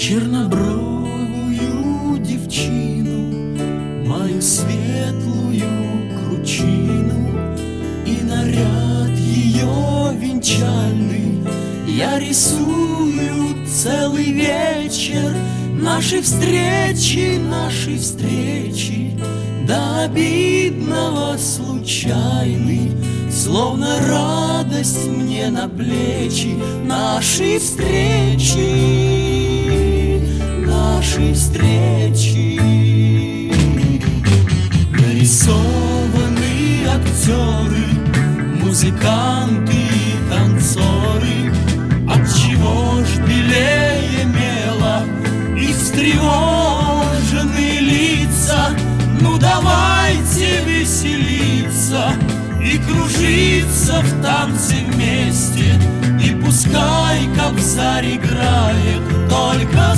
чернобровую девчину, мою светлую кручину и наряд ее венчальный я рисую целый вечер. Наши встречи до обидного случайны, словно радость мне на плечи. Наши встречи нарисованы актеры, музыканты и танцоры. Отчего ж белее мела и встревожены лица? Ну давайте веселиться и кружиться в танце вместе, и пускай Кобзарь играет только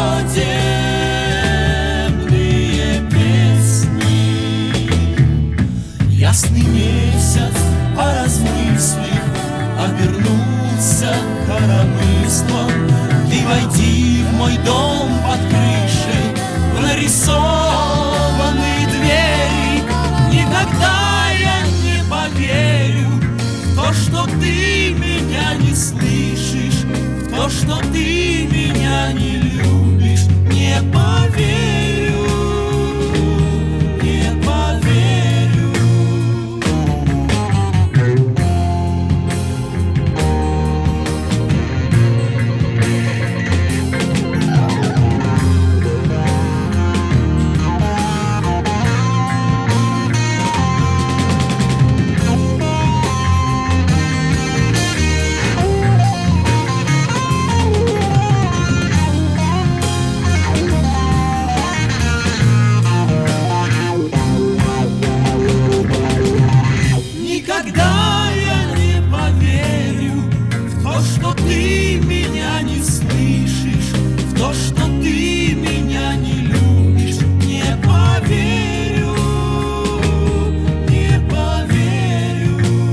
свадебные песни. Ясный месяц, поразмыслив, обернулся коромыслом. Ты войди в мой дом под крышей, в нарисованные двери. Никогда я не поверю в то, что ты меня не слышишь, в то, что ты меня не любишь. Не поверю, не поверю. Никогда я не поверю в то, что ты меня не слышишь, в то, что ты меня не любишь. Не поверю, не поверю.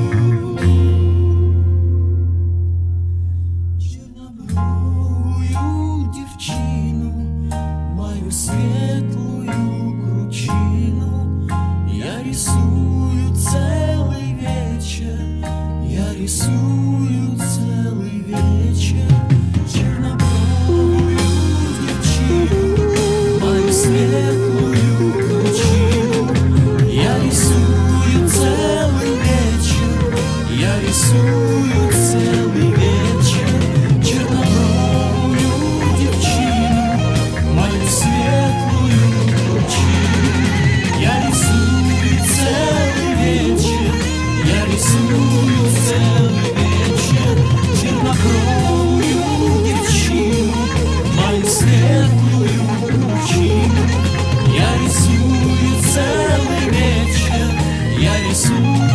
Чернобровую девчину, мою светлую кручину я рисую целый вечер, я рисую целый вечер. Чернобровую девчину, мою светлую кручину я рисую целый вечер, я рисую целый вечер. Чернобровую девчину, мою светлую кручину я рисую целый вечер, я рисую целый вечер. Чернобровую девчину, мою светлую кручину я рисую целый вечер, я рисую